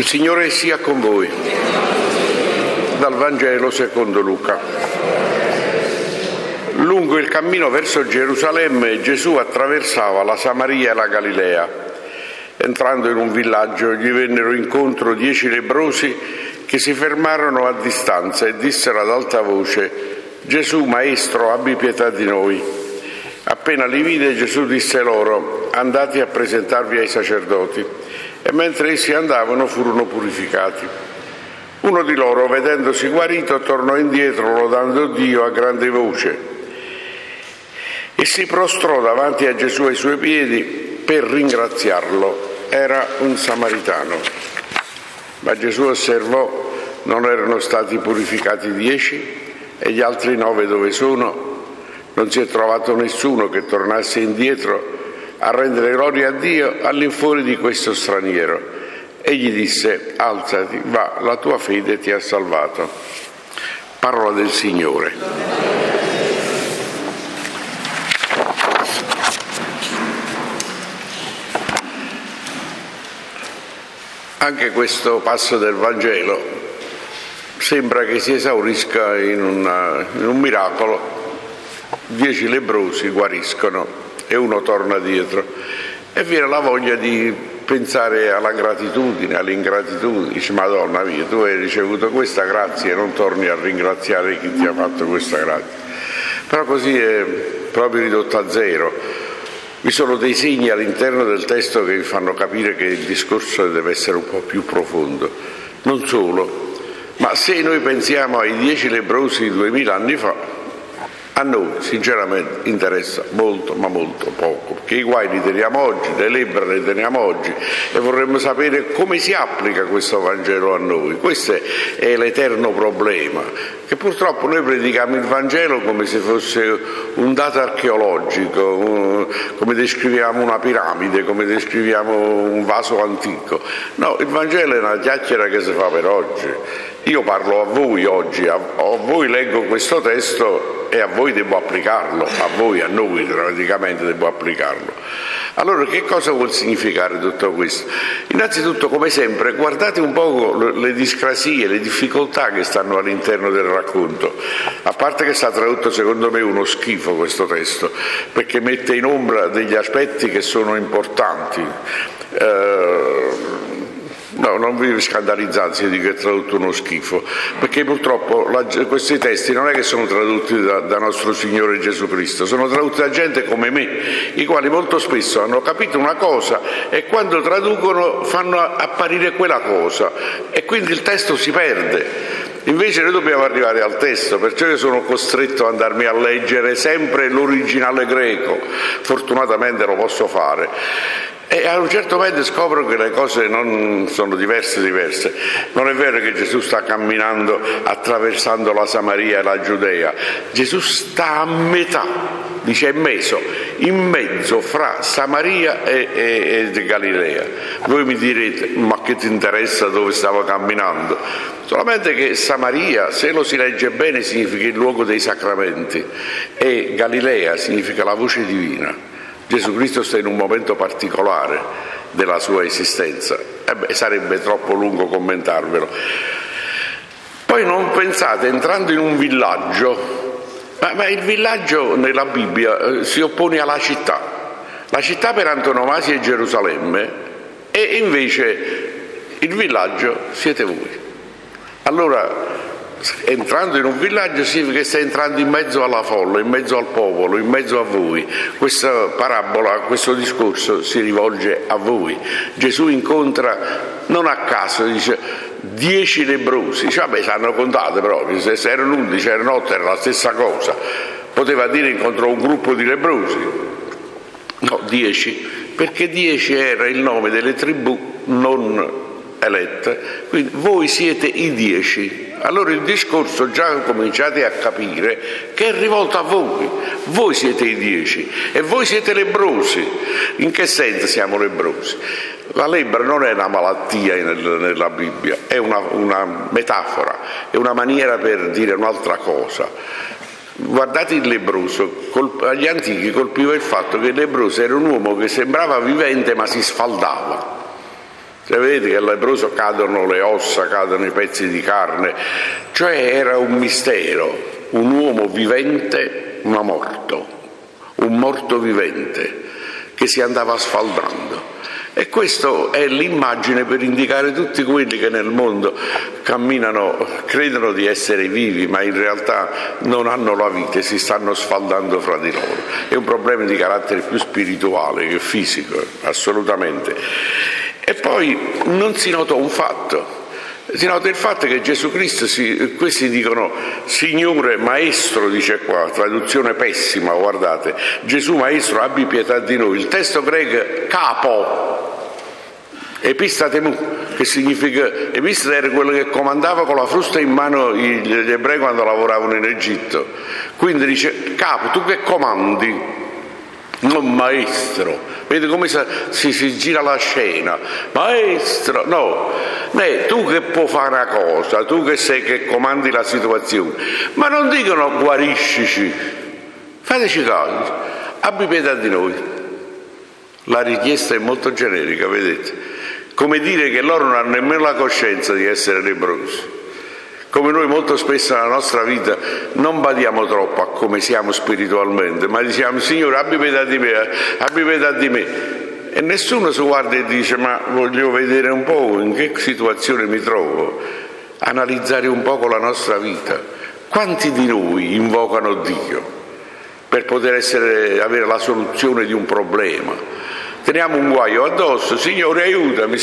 Il Signore sia con voi. Dal Vangelo secondo Luca. Lungo il cammino verso Gerusalemme Gesù attraversava la Samaria e la Galilea. Entrando in un villaggio gli vennero incontro 10 lebbrosi che si fermarono a distanza e dissero ad alta voce: Gesù, Maestro, abbi pietà di noi. Appena li vide Gesù disse loro: andate a presentarvi ai sacerdoti. E mentre essi andavano furono purificati. Uno di loro, vedendosi guarito, tornò indietro lodando Dio a grande voce e si prostrò davanti a Gesù ai suoi piedi per ringraziarlo. Era un samaritano. Ma Gesù osservò: non erano stati purificati 10? E gli altri 9 dove sono? Non si è trovato nessuno che tornasse indietro a rendere gloria a Dio all'infuori di questo straniero. Egli disse: alzati, va, la tua fede ti ha salvato. Parola del Signore. Anche questo passo del Vangelo sembra che si esaurisca in un miracolo. 10 lebbrosi guariscono e uno torna dietro, e viene la voglia di pensare alla gratitudine, all'ingratitudine. Dice: Madonna mia, tu hai ricevuto questa grazia e non torni a ringraziare chi ti ha fatto questa grazia. Però così è proprio ridotto a zero. Vi sono dei segni all'interno del testo che vi fanno capire che il discorso deve essere un po' più profondo. Non solo, ma se noi pensiamo ai 10 lebbrosi di 2000 anni fa, a noi sinceramente interessa molto, ma molto poco, perché i guai li teniamo oggi, le lebbra le teniamo oggi, e vorremmo sapere come si applica questo Vangelo a noi. Questo è l'eterno problema, che purtroppo noi predichiamo il Vangelo come se fosse un dato archeologico, come descriviamo una piramide, come descriviamo un vaso antico. No, il Vangelo è una chiacchiera che si fa per oggi. Io parlo a voi oggi, a voi leggo questo testo e a voi devo applicarlo, a noi praticamente devo applicarlo. Allora, che cosa vuol significare tutto questo? Innanzitutto, come sempre, guardate un po' le discrasie, le difficoltà che stanno all'interno del racconto. A parte che sta tradotto secondo me uno schifo questo testo, perché mette in ombra degli aspetti che sono importanti. No, non vi scandalizzate se dico che è tradotto uno schifo, perché purtroppo questi testi non è che sono tradotti da nostro Signore Gesù Cristo, sono tradotti da gente come me, i quali molto spesso hanno capito una cosa e quando traducono fanno apparire quella cosa e quindi il testo si perde. Invece noi dobbiamo arrivare al testo, perciò io sono costretto ad andarmi a leggere sempre l'originale greco. Fortunatamente lo posso fare. E a un certo momento scopro che le cose non sono diverse. Non è vero che Gesù sta camminando attraversando la Samaria e la Giudea. Gesù sta a metà, dice in mezzo fra Samaria e Galilea. Voi mi direte: ma che ti interessa dove stavo camminando? Solamente che Samaria, se lo si legge bene, significa il luogo dei sacramenti e Galilea significa la voce divina. Gesù Cristo sta in un momento particolare della sua esistenza. Sarebbe troppo lungo commentarvelo. Poi non pensate, entrando in un villaggio, ma il villaggio nella Bibbia si oppone alla città. La città per antonomasia è Gerusalemme e invece il villaggio siete voi. Allora, entrando in un villaggio significa che stai entrando in mezzo alla folla, in mezzo al popolo, in mezzo a voi. Questa parabola, questo discorso si rivolge a voi. Gesù incontra, non a caso, dice 10 lebbrosi. Dice: vabbè, si hanno contate proprio, se erano 11, erano 8, era la stessa cosa. Poteva dire incontrò un gruppo di lebbrosi. No, 10, perché 10 era il nome delle tribù non elette, quindi voi siete i 10. Allora il discorso già cominciate a capire che è rivolto a voi siete i 10 e voi siete lebbrosi. In che senso siamo lebbrosi? La lebbra non è una malattia nella Bibbia, è una metafora, è una maniera per dire un'altra cosa. Guardate il lebbroso, agli antichi colpiva il fatto che il lebbroso era un uomo che sembrava vivente ma si sfaldava. Cioè, vedete che al lebbroso cadono le ossa, cadono i pezzi di carne, cioè era un mistero, un uomo vivente ma morto, un morto vivente che si andava sfaldando. E questa è l'immagine per indicare tutti quelli che nel mondo camminano, credono di essere vivi, ma in realtà non hanno la vita e si stanno sfaldando fra di loro. È un problema di carattere più spirituale che fisico, assolutamente. E poi non si nota un fatto. Si nota il fatto che Gesù Cristo, questi dicono Signore, Maestro, dice qua, traduzione pessima, guardate, Gesù Maestro abbi pietà di noi. Il testo greco capo, epistatemu, che significa, epistate era quello che comandava con la frusta in mano gli ebrei quando lavoravano in Egitto. Quindi dice capo, tu che comandi? Non maestro. Vedi come si gira la scena. Maestro, no, tu che puoi fare una cosa, tu che sei che comandi la situazione. Ma non dicono guariscici, fateci caso, abbi pietà di noi. La richiesta è molto generica, vedete? Come dire che loro non hanno nemmeno la coscienza di essere lebbrosi. Come noi molto spesso nella nostra vita non badiamo troppo a come siamo spiritualmente, ma diciamo Signore abbi pietà di me, abbi pietà di me. E nessuno si guarda e dice ma voglio vedere un po' in che situazione mi trovo, analizzare un po' la nostra vita. Quanti di noi invocano Dio per poter avere la soluzione di un problema? Teniamo un guaio addosso, Signore aiutami,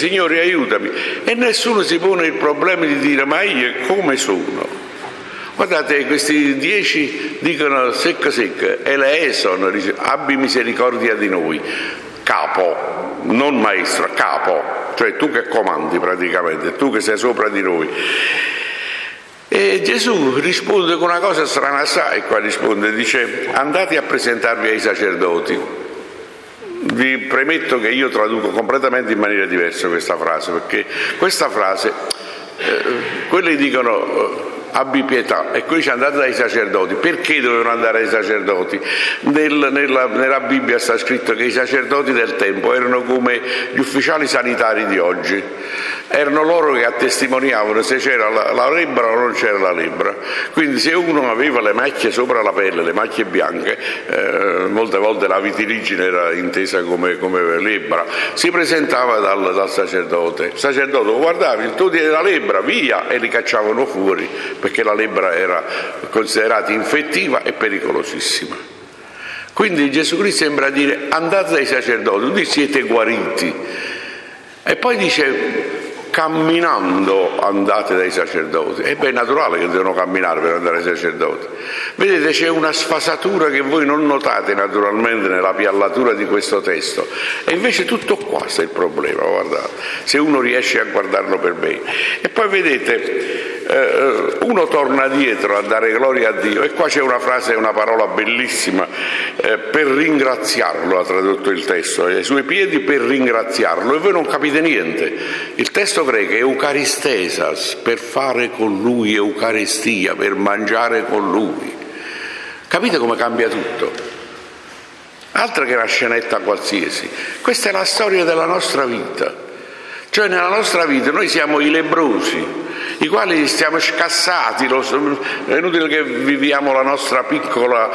e nessuno si pone il problema di dire ma io come sono? Guardate, questi 10 dicono secca, eleison, dice, abbi misericordia di noi, capo, non maestro, capo, cioè tu che comandi praticamente, tu che sei sopra di noi. E Gesù risponde con una cosa strana assai, qua risponde, dice andate a presentarvi ai sacerdoti. Vi premetto che io traduco completamente in maniera diversa questa frase, perché questa frase, quelli dicono abbi pietà e qui ci andate dai sacerdoti. Perché dovevano andare ai sacerdoti? Nella Bibbia sta scritto che i sacerdoti del tempo erano come gli ufficiali sanitari di oggi, erano loro che attestimoniavano se c'era la lebbra o non c'era la lebbra. Quindi se uno aveva le macchie sopra la pelle, le macchie bianche, molte volte la vitiligine era intesa come lebbra, si presentava dal sacerdote. Il sacerdote lo guardava, tu tieni la lebbra, via, e li cacciavano fuori, perché la lebbra era considerata infettiva e pericolosissima. Quindi Gesù Cristo sembra dire andate dai sacerdoti, tutti siete guariti. E poi dice camminando andate dai sacerdoti. E beh, è naturale che devono camminare per andare ai sacerdoti. Vedete, c'è una sfasatura che voi non notate naturalmente nella piallatura di questo testo, e invece tutto qua sta il problema, guardate, se uno riesce a guardarlo per bene. E poi vedete, uno torna dietro a dare gloria a Dio, e qua c'è una frase, una parola bellissima, per ringraziarlo ha tradotto il testo, ai suoi piedi per ringraziarlo, e voi non capite niente. Il testo greco è eucaristesas, per fare con lui eucaristia, per mangiare con lui. Capite come cambia tutto? Altro che una scenetta qualsiasi. Questa è la storia della nostra vita. Cioè nella nostra vita noi siamo i lebbrosi, i quali stiamo scassati, è inutile che viviamo la nostra piccola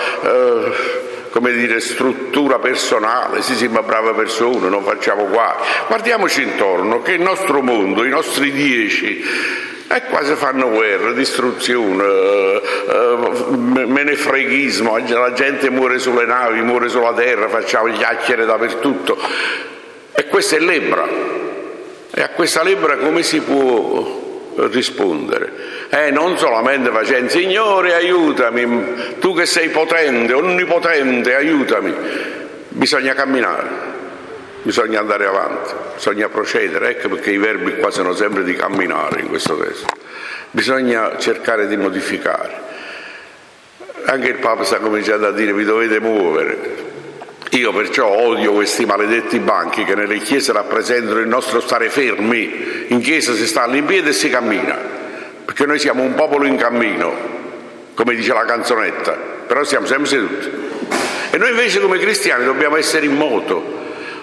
struttura personale, sì, ma brave persone, non facciamo guai. Guardiamoci intorno, che il nostro mondo, i nostri 10, quasi fanno guerra, distruzione, menefreghismo, la gente muore sulle navi, muore sulla terra, facciamo chiacchiere dappertutto. E questa è lebbra. E a questa lebbra come si può rispondere? Non solamente facendo Signore aiutami, tu che sei potente, onnipotente, aiutami. Bisogna camminare, bisogna andare avanti, bisogna procedere. Ecco perché i verbi qua sono sempre di camminare in questo testo. Bisogna cercare di modificare. Anche il Papa sta cominciando a dire vi dovete muovere. Io perciò odio questi maledetti banchi che nelle chiese rappresentano il nostro stare fermi. In chiesa si sta in piedi e si cammina, perché noi siamo un popolo in cammino, come dice la canzonetta, però siamo sempre seduti. E noi invece come cristiani dobbiamo essere in moto,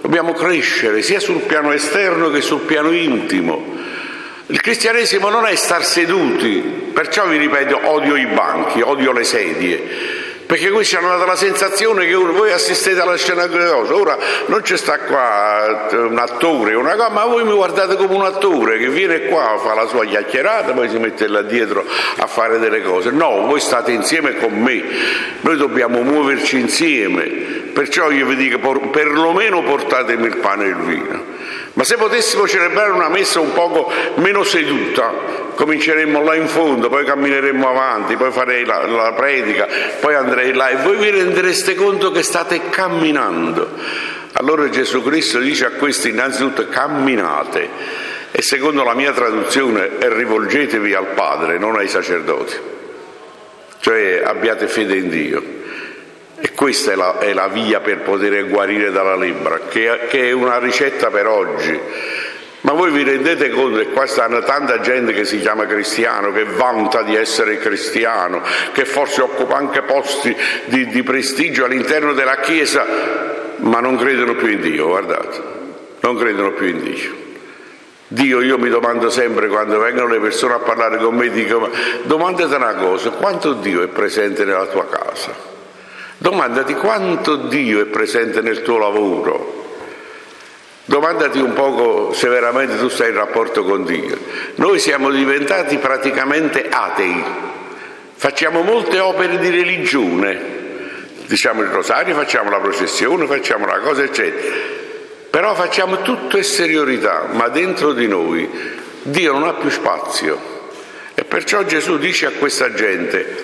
dobbiamo crescere sia sul piano esterno che sul piano intimo. Il cristianesimo non è star seduti, perciò vi ripeto, odio i banchi, odio le sedie, perché qui ci hanno dato la sensazione che voi assistete alla scena cosa. Ora non ci sta qua un attore, una cosa, ma voi mi guardate come un attore che viene qua, fa la sua chiacchierata, poi si mette là dietro a fare delle cose. No, voi state insieme con me, noi dobbiamo muoverci insieme, perciò io vi dico perlomeno portatemi il pane e il vino. Ma se potessimo celebrare una messa un poco meno seduta, cominceremmo là in fondo, poi cammineremmo avanti, poi farei la predica, poi andrei là e voi vi rendereste conto che state camminando. Allora Gesù Cristo dice a questi innanzitutto camminate, e secondo la mia traduzione è rivolgetevi al Padre, non ai sacerdoti, cioè abbiate fede in Dio. E questa è la via per poter guarire dalla lebbra, che è una ricetta per oggi. Ma voi vi rendete conto che qua stanno tanta gente che si chiama cristiano, che vanta di essere cristiano, che forse occupa anche posti di prestigio all'interno della Chiesa, ma non credono più in Dio, guardate, non credono più in Dio. Dio, io mi domando sempre quando vengono le persone a parlare con me, dico, domandate una cosa, quanto Dio è presente nella tua casa? Domandati quanto Dio è presente nel tuo lavoro. Domandati un poco se veramente tu stai in rapporto con Dio. Noi siamo diventati praticamente atei. Facciamo molte opere di religione. Diciamo il rosario, facciamo la processione, facciamo una cosa, eccetera. Però facciamo tutto esteriorità, ma dentro di noi Dio non ha più spazio. E perciò Gesù dice a questa gente,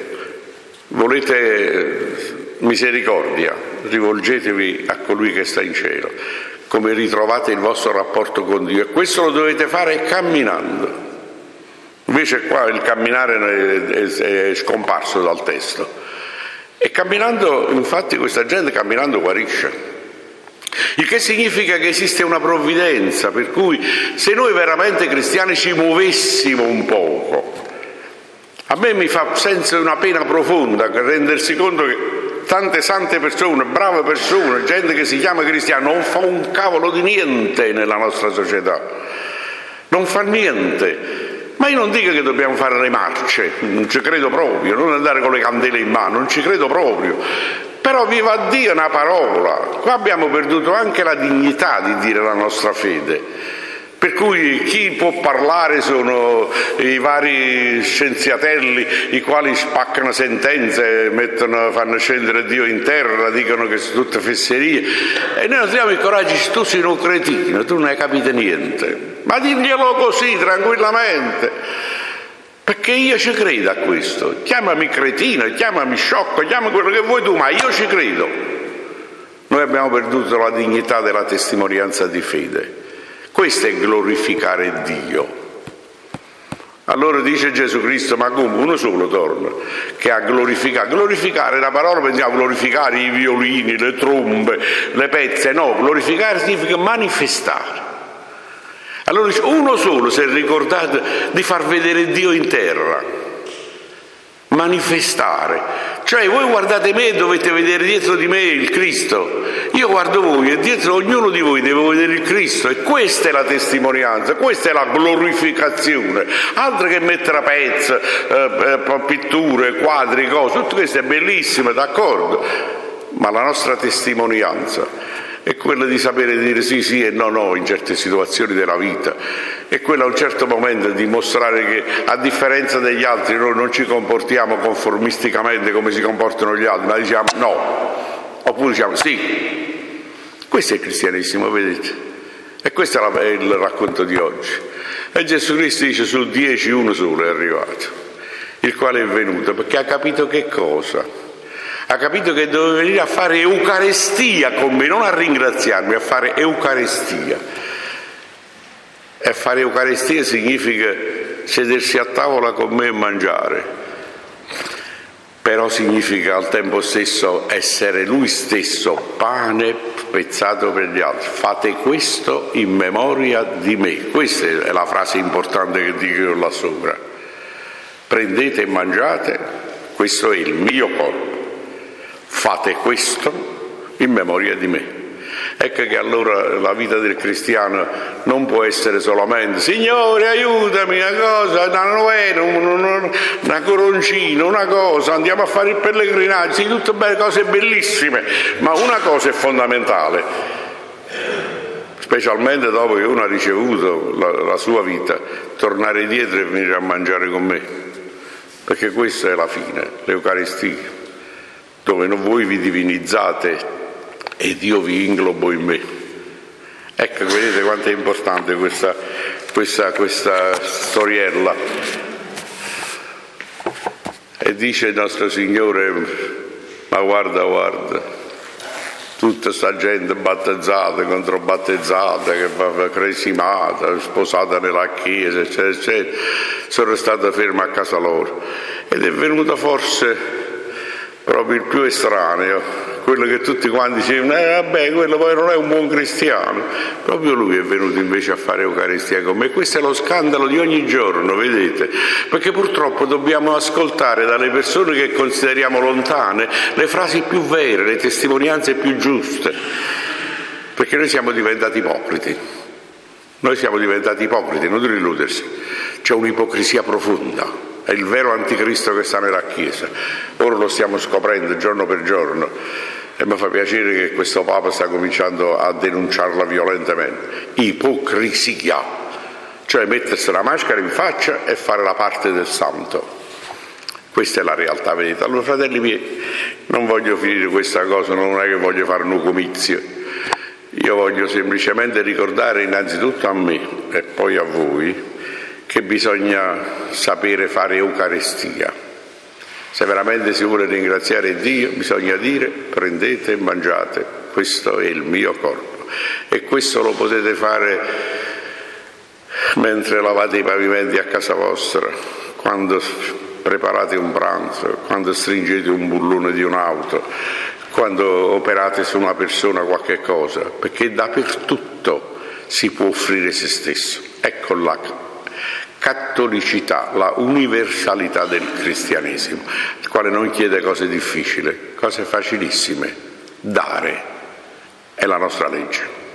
volete misericordia, rivolgetevi a colui che sta in cielo, come ritrovate il vostro rapporto con Dio, e questo lo dovete fare camminando. Invece qua il camminare è scomparso dal testo, e camminando, infatti questa gente camminando guarisce, il che significa che esiste una provvidenza, per cui se noi veramente cristiani ci muovessimo un poco, a me mi fa senso una pena profonda che rendersi conto che tante sante persone, brave persone, gente che si chiama cristiana, non fa un cavolo di niente nella nostra società, non fa niente. Ma io non dico che dobbiamo fare le marce, non ci credo proprio, non andare con le candele in mano, non ci credo proprio. Però viva Dio una parola, qua abbiamo perduto anche la dignità di dire la nostra fede. Per cui chi può parlare sono i vari scienziatelli, i quali spaccano sentenze, fanno scendere Dio in terra, dicono che sono tutte fesserie. E noi non abbiamo il coraggio, tu sei un cretino, tu non hai capito niente. Ma diglielo così, tranquillamente. Perché io ci credo a questo. Chiamami cretino, chiamami sciocco, chiama quello che vuoi tu, ma io ci credo. Noi abbiamo perduto la dignità della testimonianza di fede. Questo è glorificare Dio. Allora dice Gesù Cristo, ma come? Uno solo torna, che a glorificare. Glorificare, la parola pensiamo glorificare i violini, le trombe, le pezze. No, glorificare significa manifestare. Allora dice, uno solo si è ricordato di far vedere Dio in terra. Manifestare. Cioè voi guardate me e dovete vedere dietro di me il Cristo. Io guardo voi e dietro ognuno di voi deve vedere il Cristo, e questa è la testimonianza, questa è la glorificazione. Altro che mettere a pezzi, pitture, quadri, cose, tutto questo è bellissimo, d'accordo, ma la nostra testimonianza è quella di sapere dire sì e no in certe situazioni della vita, è quella a un certo momento di mostrare che a differenza degli altri noi non ci comportiamo conformisticamente come si comportano gli altri, ma diciamo no, oppure diciamo sì. Questo è il cristianesimo, vedete? E questo è il racconto di oggi. E Gesù Cristo dice su 10 uno solo è arrivato, il quale è venuto perché ha capito che cosa? Ha capito che doveva venire a fare Eucaristia con me, non a ringraziarmi, a fare Eucaristia. E fare Eucaristia significa sedersi a tavola con me e mangiare, però significa al tempo stesso essere lui stesso, pane spezzato per gli altri. Fate questo in memoria di me. Questa è la frase importante che dico io là sopra. Prendete e mangiate, questo è il mio corpo. Fate questo in memoria di me. Ecco che allora la vita del cristiano non può essere solamente Signore aiutami, una cosa, una novena, una coroncina, una cosa, andiamo a fare il pellegrinaggio, sì, tutte belle cose bellissime, ma una cosa è fondamentale, specialmente dopo che uno ha ricevuto la sua vita, tornare dietro e venire a mangiare con me, perché questa è la fine, l'Eucaristia, dove voi vi divinizzate ed io vi inglobo in me. Ecco, vedete quanto è importante questa storiella. E dice il nostro Signore, ma guarda, tutta sta gente battezzata, controbattezzata, che va cresimata, sposata nella chiesa, eccetera, eccetera, sono stata ferma a casa loro. Ed è venuto forse proprio il più estraneo, quello che tutti quanti dicevano, vabbè, quello poi non è un buon cristiano. Proprio lui è venuto invece a fare Eucaristia con me. Questo è lo scandalo di ogni giorno, vedete? Perché purtroppo dobbiamo ascoltare dalle persone che consideriamo lontane le frasi più vere, le testimonianze più giuste. Perché noi siamo diventati ipocriti. Non di illudersi. C'è un'ipocrisia profonda. È il vero anticristo che sta nella Chiesa. Ora lo stiamo scoprendo giorno per giorno e mi fa piacere che questo Papa sta cominciando a denunciarla violentemente. Ipocrisia, cioè mettersi la maschera in faccia e fare la parte del santo. Questa è la realtà, vedete? Allora, fratelli miei, non voglio finire questa cosa, non è che voglio fare un comizio. Io voglio semplicemente ricordare innanzitutto a me e poi a voi che bisogna sapere fare Eucaristia. Se veramente si vuole ringraziare Dio, bisogna dire: prendete e mangiate, questo è il mio corpo. E questo lo potete fare mentre lavate i pavimenti a casa vostra, quando preparate un pranzo, quando stringete un bullone di un'auto, quando operate su una persona qualche cosa, perché dappertutto si può offrire se stesso. Ecco la cattolicità, la universalità del cristianesimo, il quale non chiede cose difficili, cose facilissime. Dare è la nostra legge.